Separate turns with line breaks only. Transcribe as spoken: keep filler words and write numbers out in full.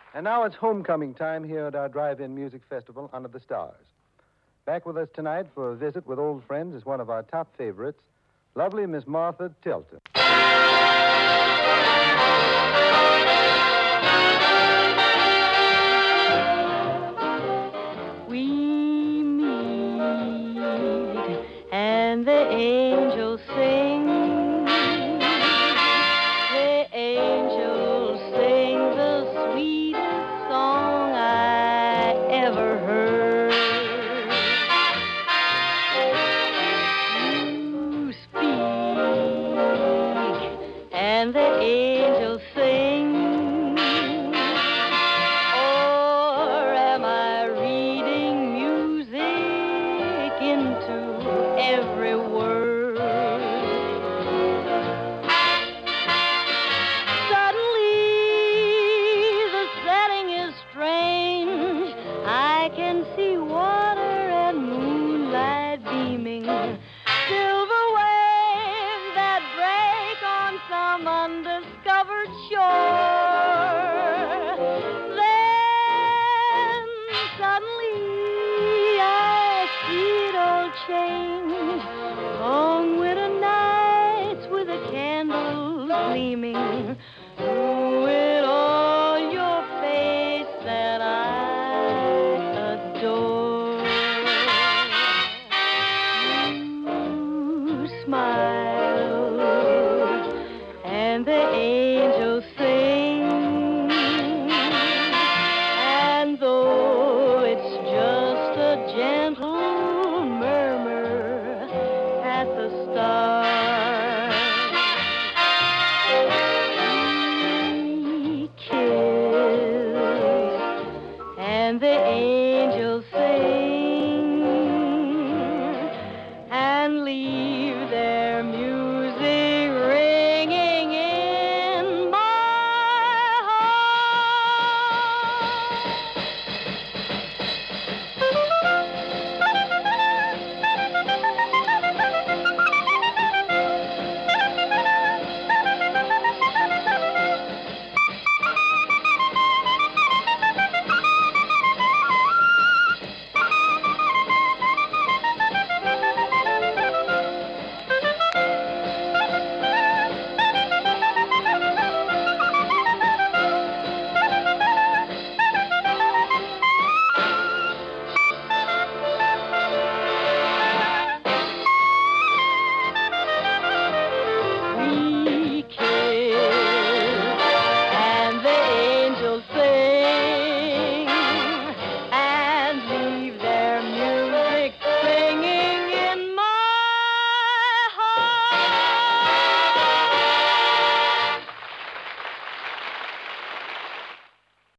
And now it's homecoming time here at our drive-in music festival, Under the Stars. Back with us tonight for a visit with old friends is one of our top favorites, lovely Miss Martha Tilton.